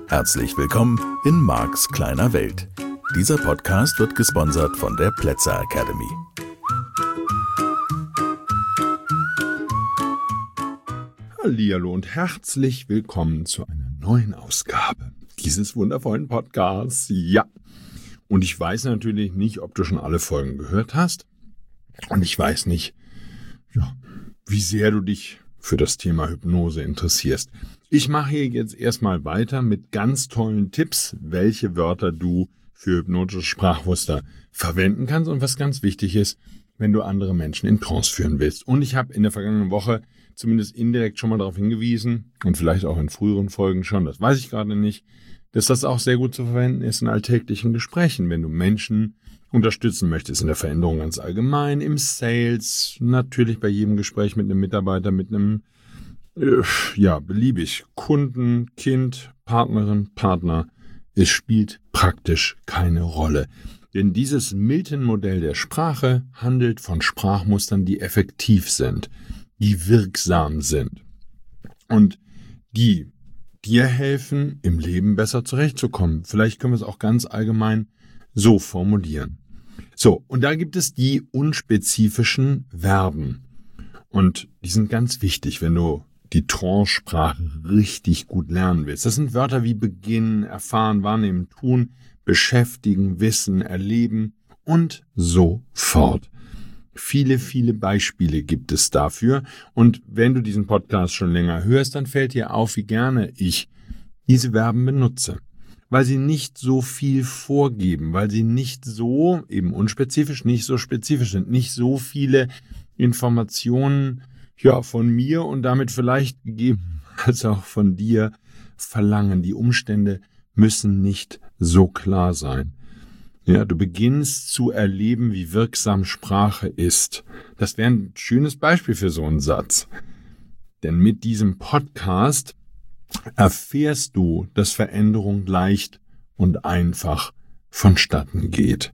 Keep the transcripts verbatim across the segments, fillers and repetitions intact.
Herzlich willkommen in Marks kleiner Welt. Dieser Podcast wird gesponsert von der Plätzer Academy. Hallihallo und herzlich willkommen zu einer neuen Ausgabe dieses wundervollen Podcasts. Ja, und ich weiß natürlich nicht, ob du schon alle Folgen gehört hast. Und ich weiß nicht, ja, wie sehr du dich für das Thema Hypnose interessierst. Ich mache hier jetzt erstmal weiter mit ganz tollen Tipps, welche Wörter du für hypnotische Sprachmuster verwenden kannst und was ganz wichtig ist, wenn du andere Menschen in Trance führen willst. Und ich habe in der vergangenen Woche zumindest indirekt schon mal darauf hingewiesen und vielleicht auch in früheren Folgen schon, das weiß ich gerade nicht, dass das auch sehr gut zu verwenden ist in alltäglichen Gesprächen, wenn du Menschen unterstützen möchtest in der Veränderung ganz allgemein, im Sales, natürlich bei jedem Gespräch mit einem Mitarbeiter, mit einem, äh, ja, beliebig, Kunden, Kind, Partnerin, Partner. Es spielt praktisch keine Rolle. Denn dieses Milton-Modell der Sprache handelt von Sprachmustern, die effektiv sind, die wirksam sind und die dir helfen, im Leben besser zurechtzukommen. Vielleicht können wir es auch ganz allgemein so formulieren. So, und da gibt es die unspezifischen Verben. Und die sind ganz wichtig, wenn du die Trance-Sprache richtig gut lernen willst. Das sind Wörter wie beginnen, erfahren, wahrnehmen, tun, beschäftigen, wissen, erleben und so fort. Viele, viele Beispiele gibt es dafür. Und wenn du diesen Podcast schon länger hörst, dann fällt dir auf, wie gerne ich diese Verben benutze. Weil sie nicht so viel vorgeben, weil sie nicht so, eben unspezifisch, nicht so spezifisch sind, nicht so viele Informationen ja, von mir und damit vielleicht gegeben als auch von dir verlangen. Die Umstände müssen nicht so klar sein. Ja, du beginnst zu erleben, wie wirksam Sprache ist. Das wäre ein schönes Beispiel für so einen Satz. Denn mit diesem Podcast erfährst du, dass Veränderung leicht und einfach vonstatten geht.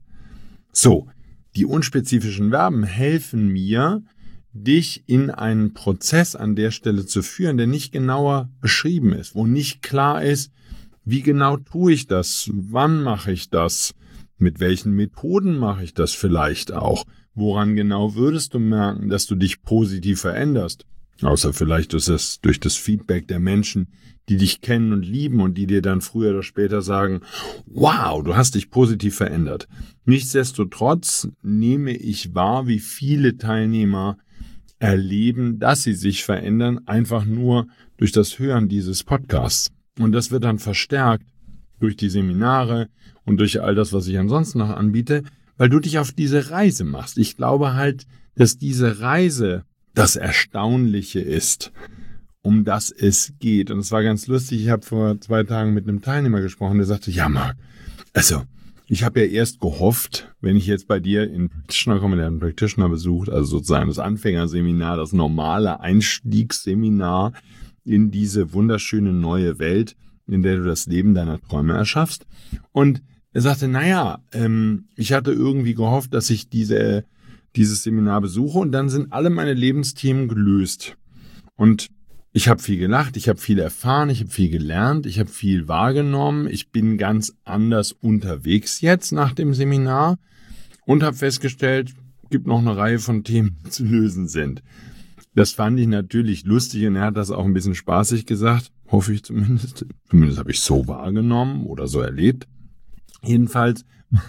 So, die unspezifischen Verben helfen mir, dich in einen Prozess an der Stelle zu führen, der nicht genauer beschrieben ist, wo nicht klar ist, wie genau tue ich das, wann mache ich das, mit welchen Methoden mache ich das vielleicht auch, woran genau würdest du merken, dass du dich positiv veränderst. Außer vielleicht ist es durch das Feedback der Menschen, die dich kennen und lieben und die dir dann früher oder später sagen, wow, du hast dich positiv verändert. Nichtsdestotrotz nehme ich wahr, wie viele Teilnehmer erleben, dass sie sich verändern, einfach nur durch das Hören dieses Podcasts. Und das wird dann verstärkt durch die Seminare und durch all das, was ich ansonsten noch anbiete, weil du dich auf diese Reise machst. Ich glaube halt, dass diese Reise das Erstaunliche ist, um das es geht. Und es war ganz lustig, ich habe vor zwei Tagen mit einem Teilnehmer gesprochen, der sagte, ja Marc, also ich habe ja erst gehofft, wenn ich jetzt bei dir in Practitioner komme, der einen Practitioner besucht, also sozusagen das Anfängerseminar, das normale Einstiegsseminar in diese wunderschöne neue Welt, in der du das Leben deiner Träume erschaffst. Und er sagte, naja, ähm, ich hatte irgendwie gehofft, dass ich diese dieses Seminar besuche und dann sind alle meine Lebensthemen gelöst. Und ich habe viel gelacht, ich habe viel erfahren, ich habe viel gelernt, ich habe viel wahrgenommen, ich bin ganz anders unterwegs jetzt nach dem Seminar und habe festgestellt, es gibt noch eine Reihe von Themen, die zu lösen sind. Das fand ich natürlich lustig und er hat das auch ein bisschen spaßig gesagt, hoffe ich zumindest. Zumindest habe ich so wahrgenommen oder so erlebt. Jedenfalls,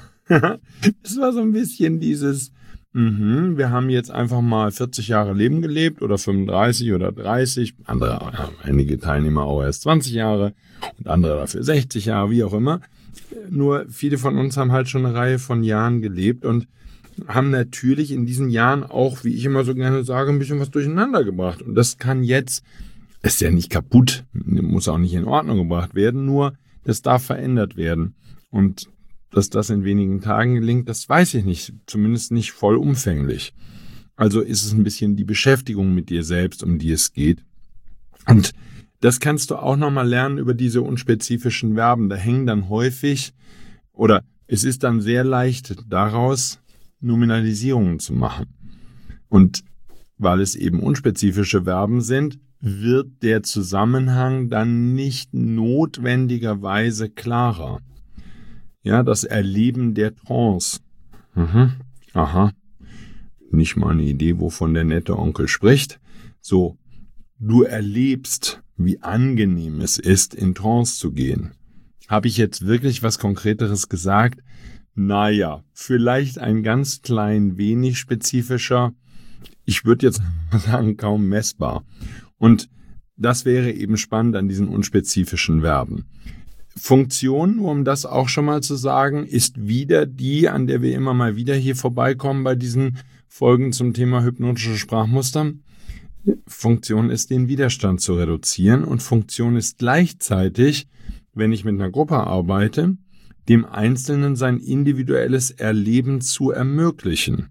es war so ein bisschen dieses, Mhm, wir haben jetzt einfach mal vierzig Jahre Leben gelebt oder fünfunddreißig oder dreißig, andere, einige Teilnehmer auch erst zwanzig Jahre und andere dafür sechzig Jahre, wie auch immer. Nur viele von uns haben halt schon eine Reihe von Jahren gelebt und haben natürlich in diesen Jahren auch, wie ich immer so gerne sage, ein bisschen was durcheinander gebracht. Und das kann jetzt, ist ja nicht kaputt, muss auch nicht in Ordnung gebracht werden, nur das darf verändert werden. Und dass das in wenigen Tagen gelingt, das weiß ich nicht, zumindest nicht vollumfänglich. Also ist es ein bisschen die Beschäftigung mit dir selbst, um die es geht. Und das kannst du auch nochmal lernen über diese unspezifischen Verben. Da hängen dann häufig, oder es ist dann sehr leicht daraus, Nominalisierungen zu machen. Und weil es eben unspezifische Verben sind, wird der Zusammenhang dann nicht notwendigerweise klarer. Ja, das Erleben der Trance. Mhm. Aha. Nicht mal eine Idee, wovon der nette Onkel spricht. So, du erlebst, wie angenehm es ist, in Trance zu gehen. Habe ich jetzt wirklich was Konkreteres gesagt? Naja, vielleicht ein ganz klein wenig spezifischer. Ich würde jetzt sagen, kaum messbar. Und das wäre eben spannend an diesen unspezifischen Verben. Funktion, nur um das auch schon mal zu sagen, ist wieder die, an der wir immer mal wieder hier vorbeikommen bei diesen Folgen zum Thema hypnotische Sprachmuster. Funktion ist, den Widerstand zu reduzieren, und Funktion ist gleichzeitig, wenn ich mit einer Gruppe arbeite, dem Einzelnen sein individuelles Erleben zu ermöglichen.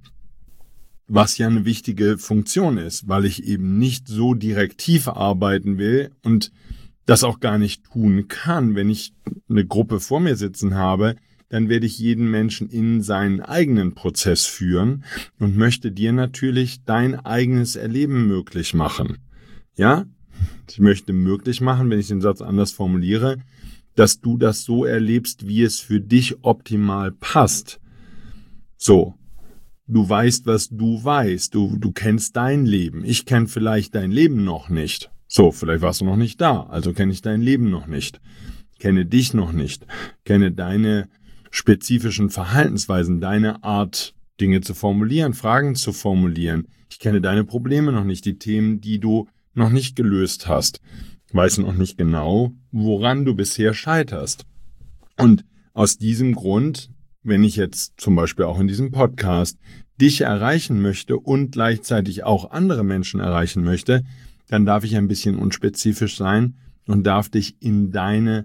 Was ja eine wichtige Funktion ist, weil ich eben nicht so direktiv arbeiten will und das auch gar nicht tun kann. Wenn ich eine Gruppe vor mir sitzen habe, dann werde ich jeden Menschen in seinen eigenen Prozess führen und möchte dir natürlich dein eigenes Erleben möglich machen. Ja, ich möchte möglich machen, wenn ich den Satz anders formuliere, dass du das so erlebst, wie es für dich optimal passt. So, du weißt, was du weißt, du, du kennst dein Leben, ich kenne vielleicht dein Leben noch nicht. So, vielleicht warst du noch nicht da, also kenne ich dein Leben noch nicht, kenne dich noch nicht, kenne deine spezifischen Verhaltensweisen, deine Art, Dinge zu formulieren, Fragen zu formulieren. Ich kenne deine Probleme noch nicht, die Themen, die du noch nicht gelöst hast. Weiß noch nicht genau, woran du bisher scheiterst. Und aus diesem Grund, wenn ich jetzt zum Beispiel auch in diesem Podcast dich erreichen möchte und gleichzeitig auch andere Menschen erreichen möchte, dann darf ich ein bisschen unspezifisch sein und darf dich in deine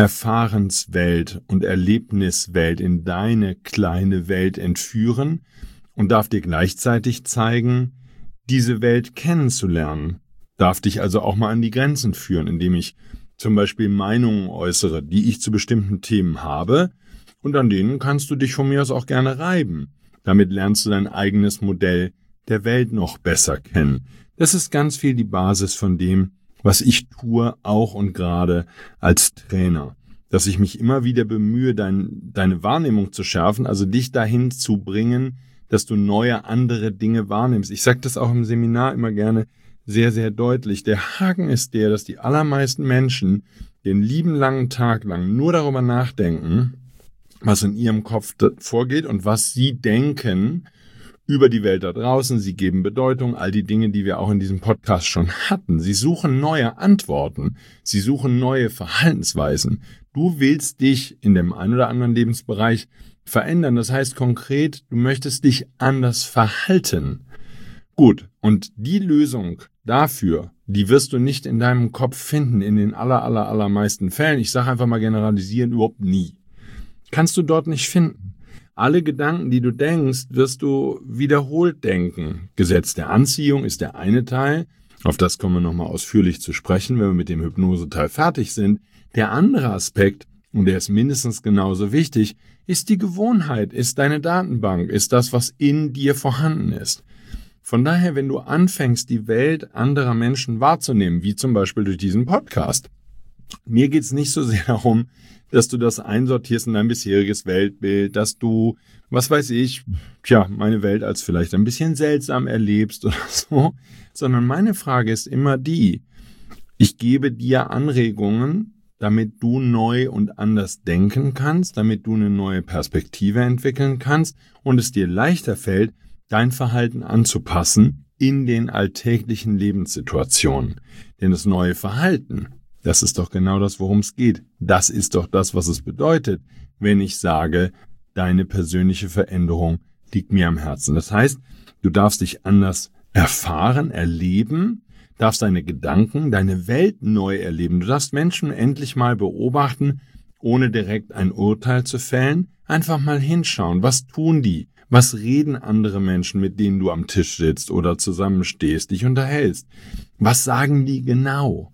Erfahrenswelt und Erlebniswelt, in deine kleine Welt entführen und darf dir gleichzeitig zeigen, diese Welt kennenzulernen. Darf dich also auch mal an die Grenzen führen, indem ich zum Beispiel Meinungen äußere, die ich zu bestimmten Themen habe, und an denen kannst du dich von mir aus auch gerne reiben. Damit lernst du dein eigenes Modell der Welt noch besser kennen. Das ist ganz viel die Basis von dem, was ich tue, auch und gerade als Trainer. Dass ich mich immer wieder bemühe, dein, deine Wahrnehmung zu schärfen, also dich dahin zu bringen, dass du neue, andere Dinge wahrnimmst. Ich sage das auch im Seminar immer gerne sehr, sehr deutlich. Der Haken ist der, dass die allermeisten Menschen den lieben langen Tag lang nur darüber nachdenken, was in ihrem Kopf vorgeht und was sie denken über die Welt da draußen. Sie geben Bedeutung, all die Dinge, die wir auch in diesem Podcast schon hatten. Sie suchen neue Antworten. Sie suchen neue Verhaltensweisen. Du willst dich in dem einen oder anderen Lebensbereich verändern. Das heißt konkret, du möchtest dich anders verhalten. Gut, und die Lösung dafür, die wirst du nicht in deinem Kopf finden, in den aller, aller, allermeisten Fällen. Ich sage einfach mal generalisieren, überhaupt nie. Kannst du dort nicht finden. Alle Gedanken, die du denkst, wirst du wiederholt denken. Gesetz der Anziehung ist der eine Teil. Auf das kommen wir nochmal ausführlich zu sprechen, wenn wir mit dem Hypnoseteil fertig sind. Der andere Aspekt, und der ist mindestens genauso wichtig, ist die Gewohnheit, ist deine Datenbank, ist das, was in dir vorhanden ist. Von daher, wenn du anfängst, die Welt anderer Menschen wahrzunehmen, wie zum Beispiel durch diesen Podcast, mir geht's nicht so sehr darum, dass du das einsortierst in dein bisheriges Weltbild, dass du, was weiß ich, tja, meine Welt als vielleicht ein bisschen seltsam erlebst oder so, sondern meine Frage ist immer die, ich gebe dir Anregungen, damit du neu und anders denken kannst, damit du eine neue Perspektive entwickeln kannst und es dir leichter fällt, dein Verhalten anzupassen in den alltäglichen Lebenssituationen. Denn das neue Verhalten, das ist doch genau das, worum es geht. Das ist doch das, was es bedeutet, wenn ich sage, deine persönliche Veränderung liegt mir am Herzen. Das heißt, du darfst dich anders erfahren, erleben, darfst deine Gedanken, deine Welt neu erleben. Du darfst Menschen endlich mal beobachten, ohne direkt ein Urteil zu fällen. Einfach mal hinschauen, was tun die? Was reden andere Menschen, mit denen du am Tisch sitzt oder zusammenstehst, dich unterhältst? Was sagen die genau?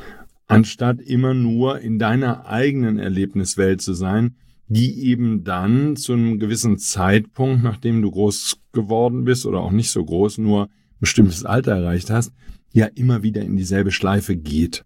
Anstatt immer nur in deiner eigenen Erlebniswelt zu sein, die eben dann zu einem gewissen Zeitpunkt, nachdem du groß geworden bist oder auch nicht so groß, nur ein bestimmtes Alter erreicht hast, ja immer wieder in dieselbe Schleife geht.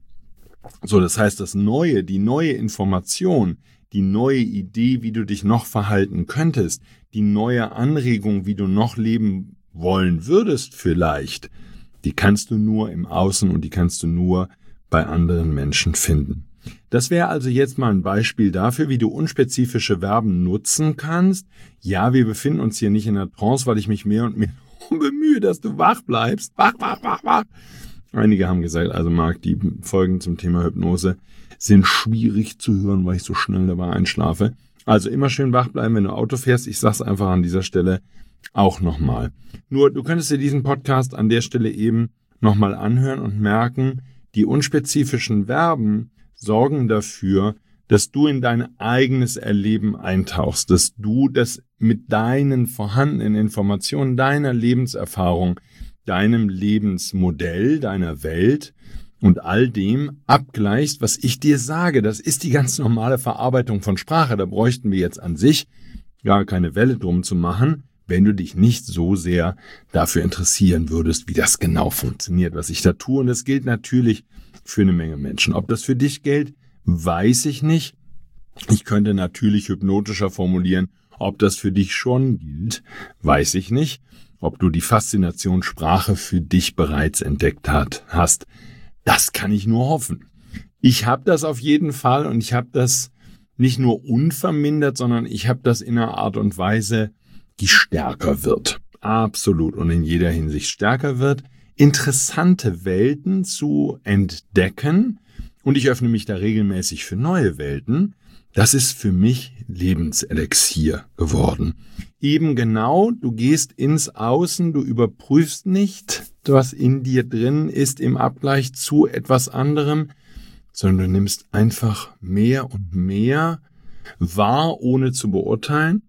So, das heißt, das Neue, die neue Information, die neue Idee, wie du dich noch verhalten könntest, die neue Anregung, wie du noch leben wollen würdest vielleicht, die kannst du nur im Außen und die kannst du nur bei anderen Menschen finden. Das wäre also jetzt mal ein Beispiel dafür, wie du unspezifische Verben nutzen kannst. Ja, wir befinden uns hier nicht in der Trance, weil ich mich mehr und mehr bemühe, dass du wach bleibst. Wach, wach, wach, wach. Einige haben gesagt, also Marc, die Folgen zum Thema Hypnose sind schwierig zu hören, weil ich so schnell dabei einschlafe. Also immer schön wach bleiben, wenn du Auto fährst. Ich sag's einfach an dieser Stelle auch nochmal. Nur, du könntest dir diesen Podcast an der Stelle eben nochmal anhören und merken, die unspezifischen Verben sorgen dafür, dass du in dein eigenes Erleben eintauchst, dass du das mit deinen vorhandenen Informationen, deiner Lebenserfahrung, deinem Lebensmodell, deiner Welt und all dem abgleichst, was ich dir sage. Das ist die ganz normale Verarbeitung von Sprache. Da bräuchten wir jetzt an sich gar keine Welle drum zu machen, wenn du dich nicht so sehr dafür interessieren würdest, wie das genau funktioniert, was ich da tue. Und das gilt natürlich für eine Menge Menschen. Ob das für dich gilt, weiß ich nicht. Ich könnte natürlich hypnotischer formulieren, ob das für dich schon gilt, weiß ich nicht. Ob du die Faszination Sprache für dich bereits entdeckt hat, hast, das kann ich nur hoffen. Ich habe das auf jeden Fall und ich habe das nicht nur unvermindert, sondern ich habe das in einer Art und Weise, die stärker wird. Absolut und in jeder Hinsicht stärker wird. Interessante Welten zu entdecken und ich öffne mich da regelmäßig für neue Welten. Das ist für mich Lebenselixier geworden. Eben genau, du gehst ins Außen, du überprüfst nicht, was in dir drin ist im Abgleich zu etwas anderem, sondern du nimmst einfach mehr und mehr wahr, ohne zu beurteilen.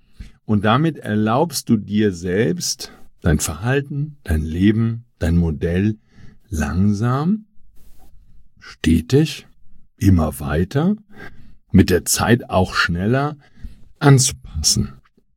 Und damit erlaubst du dir selbst, dein Verhalten, dein Leben, dein Modell langsam, stetig, immer weiter, mit der Zeit auch schneller anzupassen.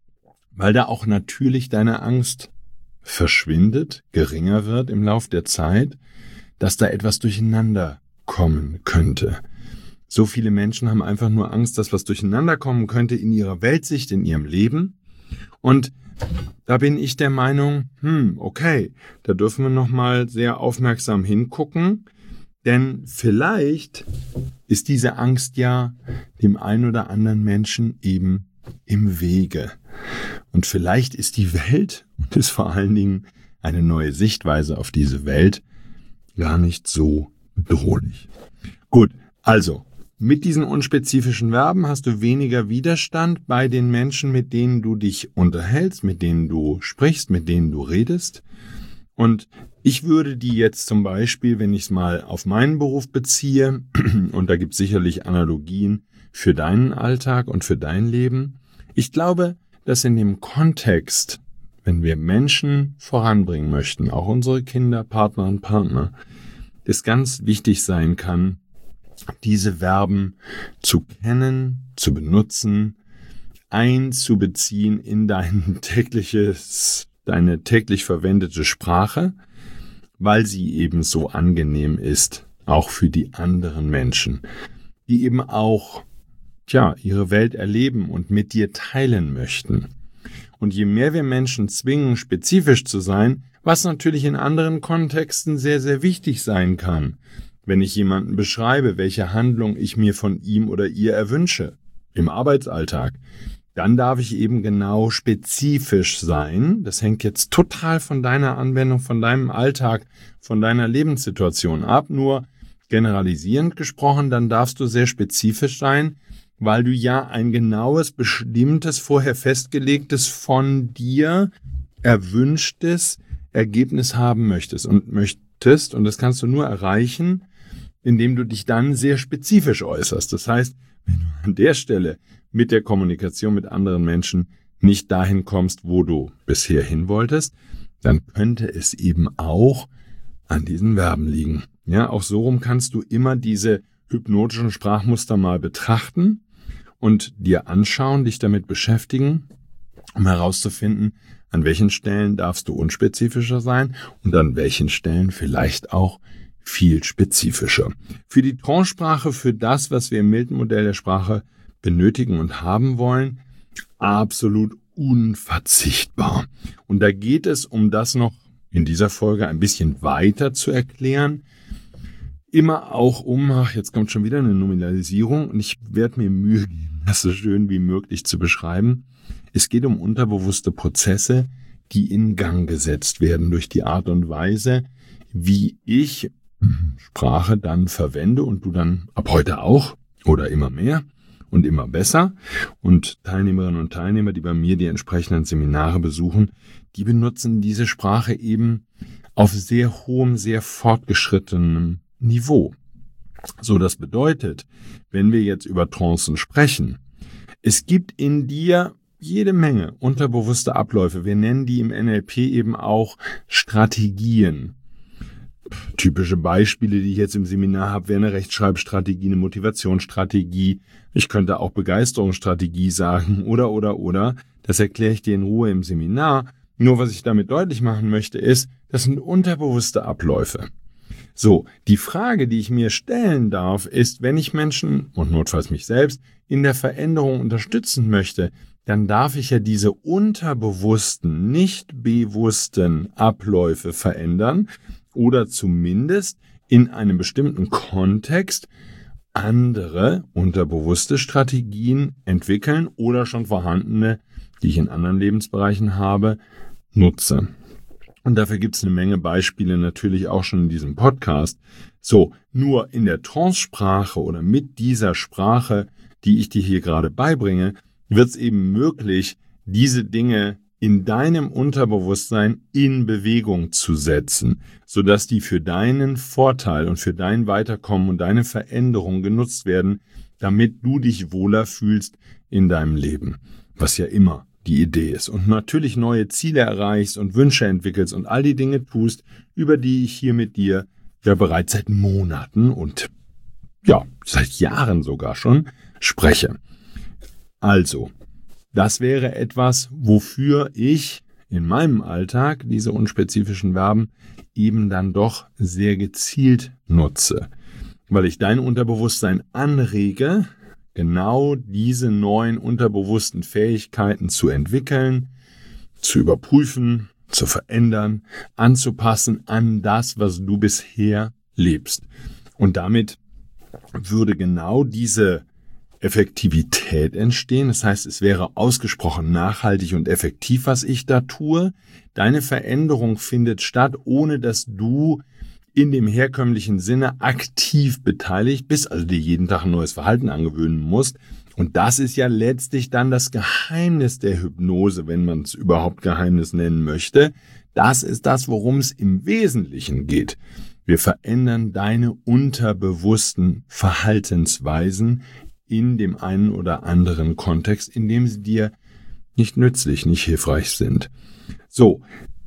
Weil da auch natürlich deine Angst verschwindet, geringer wird im Lauf der Zeit, dass da etwas durcheinander kommen könnte. So viele Menschen haben einfach nur Angst, dass was durcheinander kommen könnte in ihrer Weltsicht, in ihrem Leben. Und da bin ich der Meinung, hm, okay, da dürfen wir nochmal sehr aufmerksam hingucken, denn vielleicht ist diese Angst ja dem einen oder anderen Menschen eben im Wege. Und vielleicht ist die Welt und ist vor allen Dingen eine neue Sichtweise auf diese Welt gar nicht so bedrohlich. Gut, also mit diesen unspezifischen Verben hast du weniger Widerstand bei den Menschen, mit denen du dich unterhältst, mit denen du sprichst, mit denen du redest. Und ich würde die jetzt zum Beispiel, wenn ich es mal auf meinen Beruf beziehe, und da gibt es sicherlich Analogien für deinen Alltag und für dein Leben, ich glaube, dass in dem Kontext, wenn wir Menschen voranbringen möchten, auch unsere Kinder, Partner und Partner, es ganz wichtig sein kann, diese Verben zu kennen, zu benutzen, einzubeziehen in dein tägliches, deine täglich verwendete Sprache, weil sie eben so angenehm ist, auch für die anderen Menschen, die eben auch, tja, ihre Welt erleben und mit dir teilen möchten. Und je mehr wir Menschen zwingen, spezifisch zu sein, was natürlich in anderen Kontexten sehr, sehr wichtig sein kann, wenn ich jemanden beschreibe, welche Handlung ich mir von ihm oder ihr erwünsche, im Arbeitsalltag, dann darf ich eben genau spezifisch sein. Das hängt jetzt total von deiner Anwendung, von deinem Alltag, von deiner Lebenssituation ab. Nur generalisierend gesprochen, dann darfst du sehr spezifisch sein, weil du ja ein genaues, bestimmtes, vorher festgelegtes, von dir erwünschtes Ergebnis haben möchtest und möchtest. Und das kannst du nur erreichen, indem du dich dann sehr spezifisch äußerst. Das heißt, wenn du an der Stelle mit der Kommunikation mit anderen Menschen nicht dahin kommst, wo du bisher hin wolltest, dann könnte es eben auch an diesen Verben liegen. Ja, auch so rum kannst du immer diese hypnotischen Sprachmuster mal betrachten und dir anschauen, dich damit beschäftigen um herauszufinden, an welchen Stellen darfst du unspezifischer sein und an welchen Stellen vielleicht auch viel spezifischer. Für die Trancesprache, für das, was wir im Milton-Modell der Sprache benötigen und haben wollen, absolut unverzichtbar. Und da geht es, um das noch in dieser Folge ein bisschen weiter zu erklären, immer auch um, ach, jetzt kommt schon wieder eine Nominalisierung und ich werde mir Mühe geben, das so schön wie möglich zu beschreiben. Es geht um unterbewusste Prozesse, die in Gang gesetzt werden durch die Art und Weise, wie ich Sprache dann verwende und du dann ab heute auch oder immer mehr und immer besser. Und Teilnehmerinnen und Teilnehmer, die bei mir die entsprechenden Seminare besuchen, die benutzen diese Sprache eben auf sehr hohem, sehr fortgeschrittenem Niveau. So, das bedeutet, wenn wir jetzt über Trancen sprechen, es gibt in dir jede Menge unterbewusste Abläufe. Wir nennen die im N L P eben auch Strategien. Typische Beispiele, die ich jetzt im Seminar habe, wäre eine Rechtschreibstrategie, eine Motivationsstrategie. Ich könnte auch Begeisterungsstrategie sagen oder, oder, oder. Das erkläre ich dir in Ruhe im Seminar. Nur was ich damit deutlich machen möchte, ist, das sind unterbewusste Abläufe. So, die Frage, die ich mir stellen darf, ist, wenn ich Menschen und notfalls mich selbst in der Veränderung unterstützen möchte, dann darf ich ja diese unterbewussten, nicht bewussten Abläufe verändern oder zumindest in einem bestimmten Kontext andere unterbewusste Strategien entwickeln oder schon vorhandene, die ich in anderen Lebensbereichen habe, nutze. Und dafür gibt es eine Menge Beispiele natürlich auch schon in diesem Podcast. So, nur in der Trance-Sprache oder mit dieser Sprache, die ich dir hier gerade beibringe, wird es eben möglich, diese Dinge in deinem Unterbewusstsein in Bewegung zu setzen, sodass die für deinen Vorteil und für dein Weiterkommen und deine Veränderung genutzt werden, damit du dich wohler fühlst in deinem Leben, was ja immer die Idee ist. Und natürlich neue Ziele erreichst und Wünsche entwickelst und all die Dinge tust, über die ich hier mit dir ja bereits seit Monaten und ja, seit Jahren sogar schon spreche. Also, das wäre etwas, wofür ich in meinem Alltag diese unspezifischen Verben eben dann doch sehr gezielt nutze, weil ich dein Unterbewusstsein anrege, genau diese neuen unterbewussten Fähigkeiten zu entwickeln, zu überprüfen, zu verändern, anzupassen an das, was du bisher lebst. Und damit würde genau diese Effektivität entstehen. Das heißt, es wäre ausgesprochen nachhaltig und effektiv, was ich da tue. Deine Veränderung findet statt, ohne dass du in dem herkömmlichen Sinne aktiv beteiligt bist, also dir jeden Tag ein neues Verhalten angewöhnen musst. Und das ist ja letztlich dann das Geheimnis der Hypnose, wenn man es überhaupt Geheimnis nennen möchte. Das ist das, worum es im Wesentlichen geht. Wir verändern deine unterbewussten Verhaltensweisen in dem einen oder anderen Kontext, in dem sie dir nicht nützlich, nicht hilfreich sind. So,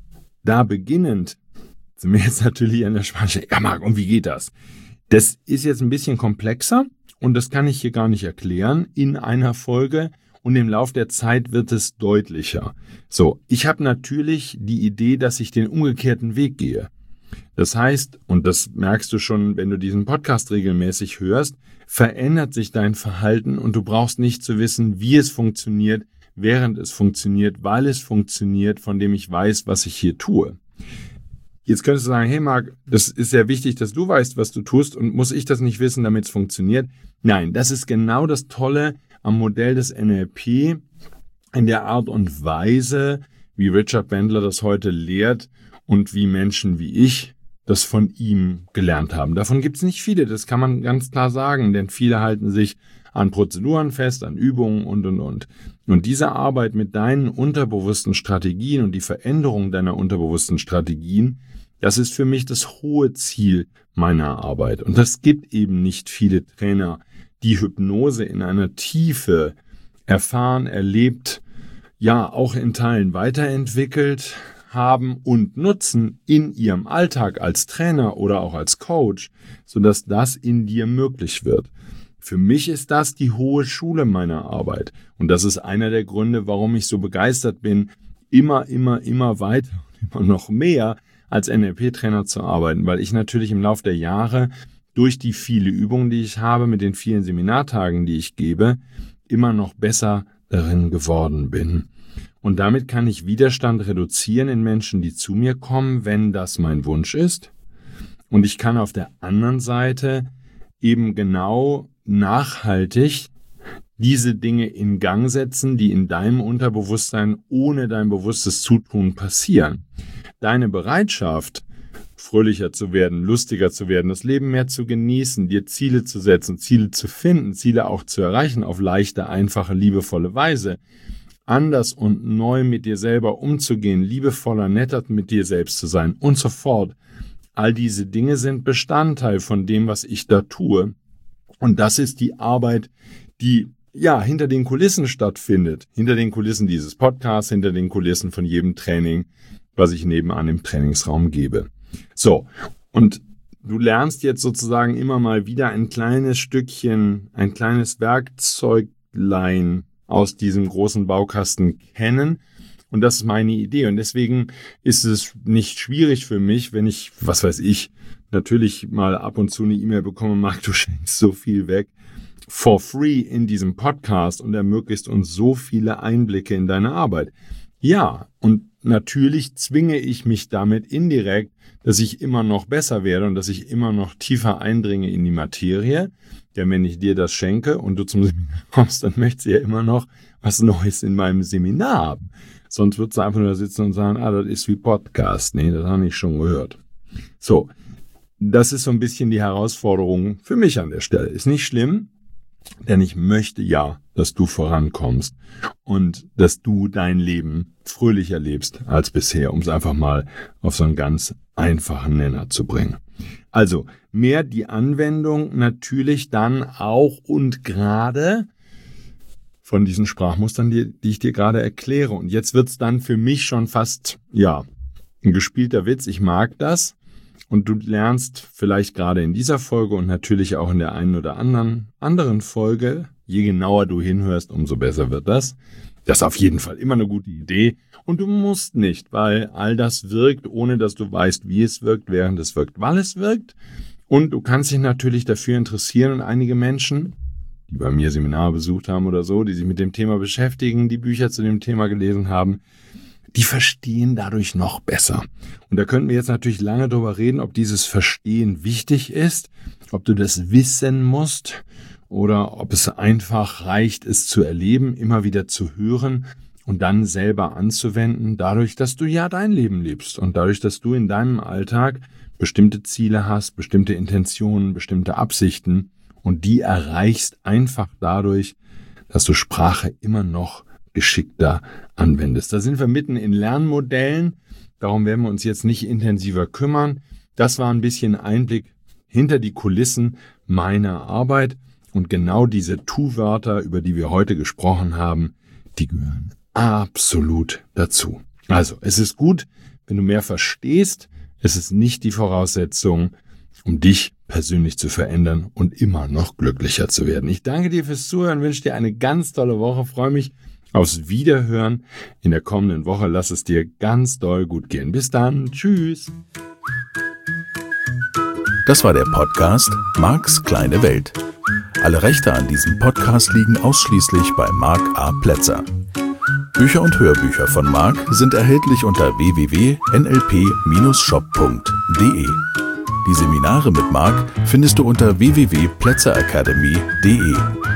da beginnend sind wir jetzt natürlich an der Sprache. Ja, Marc, und wie geht das? Das ist jetzt ein bisschen komplexer und das kann ich hier gar nicht erklären in einer Folge und im Lauf der Zeit wird es deutlicher. So, ich habe natürlich die Idee, dass ich den umgekehrten Weg gehe. Das heißt, und das merkst du schon, wenn du diesen Podcast regelmäßig hörst, verändert sich dein Verhalten und du brauchst nicht zu wissen, wie es funktioniert, während es funktioniert, weil es funktioniert, von dem ich weiß, was ich hier tue. Jetzt könntest du sagen, hey Marc, das ist sehr wichtig, dass du weißt, was du tust und muss ich das nicht wissen, damit es funktioniert? Nein, das ist genau das Tolle am Modell des N L P in der Art und Weise, wie Richard Bandler das heute lehrt und wie Menschen wie ich das von ihm gelernt haben. Davon gibt es nicht viele, das kann man ganz klar sagen, denn viele halten sich an Prozeduren fest, an Übungen und, und, und. Und diese Arbeit mit deinen unterbewussten Strategien und die Veränderung deiner unterbewussten Strategien, das ist für mich das hohe Ziel meiner Arbeit. Und das gibt eben nicht viele Trainer, die Hypnose in einer Tiefe erfahren, erlebt, ja auch in Teilen weiterentwickelt haben und nutzen in ihrem Alltag als Trainer oder auch als Coach, sodass das in dir möglich wird. Für mich ist das die hohe Schule meiner Arbeit. Und das ist einer der Gründe, warum ich so begeistert bin, immer, immer, immer weiter und immer noch mehr als N L P-Trainer zu arbeiten, weil ich natürlich im Laufe der Jahre durch die viele Übungen, die ich habe, mit den vielen Seminartagen, die ich gebe, immer noch besser darin geworden bin. Und damit kann ich Widerstand reduzieren in Menschen, die zu mir kommen, wenn das mein Wunsch ist. Und ich kann auf der anderen Seite eben genau nachhaltig diese Dinge in Gang setzen, die in deinem Unterbewusstsein ohne dein bewusstes Zutun passieren. Deine Bereitschaft, fröhlicher zu werden, lustiger zu werden, das Leben mehr zu genießen, dir Ziele zu setzen, Ziele zu finden, Ziele auch zu erreichen auf leichte, einfache, liebevolle Weise, anders und neu mit dir selber umzugehen, liebevoller, netter mit dir selbst zu sein und so fort. All diese Dinge sind Bestandteil von dem, was ich da tue. Und das ist die Arbeit, die ja hinter den Kulissen stattfindet. Hinter den Kulissen dieses Podcasts, hinter den Kulissen von jedem Training, was ich nebenan im Trainingsraum gebe. So, und du lernst jetzt sozusagen immer mal wieder ein kleines Stückchen, ein kleines Werkzeuglein aus diesem großen Baukasten kennen. Und das ist meine Idee. Und deswegen ist es nicht schwierig für mich, wenn ich, was weiß ich, natürlich mal ab und zu eine E-Mail bekomme, Marc, du schenkst so viel weg, for free in diesem Podcast und ermöglichst uns so viele Einblicke in deine Arbeit. Ja, und natürlich zwinge ich mich damit indirekt, dass ich immer noch besser werde und dass ich immer noch tiefer eindringe in die Materie. Denn wenn ich dir das schenke und du zum Seminar kommst, dann möchtest du ja immer noch was Neues in meinem Seminar haben. Sonst würdest du einfach nur da sitzen und sagen, ah, das ist wie Podcast. Nee, das habe ich schon gehört. So, das ist so ein bisschen die Herausforderung für mich an der Stelle. Ist nicht schlimm, denn ich möchte ja, dass du vorankommst und dass du dein Leben fröhlicher lebst als bisher, um es einfach mal auf so einen ganz einfachen Nenner zu bringen. Also mehr die Anwendung natürlich dann auch und gerade von diesen Sprachmustern, die, die ich dir gerade erkläre. Und jetzt wird's dann für mich schon fast, ja, ein gespielter Witz. Ich mag das. Und du lernst vielleicht gerade in dieser Folge und natürlich auch in der einen oder anderen anderen Folge, je genauer du hinhörst, umso besser wird das. Das ist auf jeden Fall immer eine gute Idee. Und du musst nicht, weil all das wirkt, ohne dass du weißt, wie es wirkt, während es wirkt, weil es wirkt. Und du kannst dich natürlich dafür interessieren. Und einige Menschen, die bei mir Seminare besucht haben oder so, die sich mit dem Thema beschäftigen, die Bücher zu dem Thema gelesen haben, die verstehen dadurch noch besser. Und da könnten wir jetzt natürlich lange drüber reden, ob dieses Verstehen wichtig ist, ob du das wissen musst oder ob es einfach reicht, es zu erleben, immer wieder zu hören und dann selber anzuwenden, dadurch, dass du ja dein Leben lebst und dadurch, dass du in deinem Alltag bestimmte Ziele hast, bestimmte Intentionen, bestimmte Absichten und die erreichst einfach dadurch, dass du Sprache immer noch geschickter anwendest. Da sind wir mitten in Lernmodellen, darum werden wir uns jetzt nicht intensiver kümmern. Das war ein bisschen Einblick hinter die Kulissen meiner Arbeit und genau diese Tu-Wörter, über die wir heute gesprochen haben, die gehören absolut dazu. Also, es ist gut, wenn du mehr verstehst, es ist nicht die Voraussetzung, um dich persönlich zu verändern und immer noch glücklicher zu werden. Ich danke dir fürs Zuhören, wünsche dir eine ganz tolle Woche, freue mich aufs Wiederhören in der kommenden Woche. Lass es dir ganz doll gut gehen. Bis dann. Tschüss. Das war der Podcast Marcs kleine Welt. Alle Rechte an diesem Podcast liegen ausschließlich bei Marc A. Plätzer. Bücher und Hörbücher von Marc sind erhältlich unter w w w punkt n l p dash shop punkt d e. Die Seminare mit Marc findest du unter w w w punkt plätzer academy punkt d e.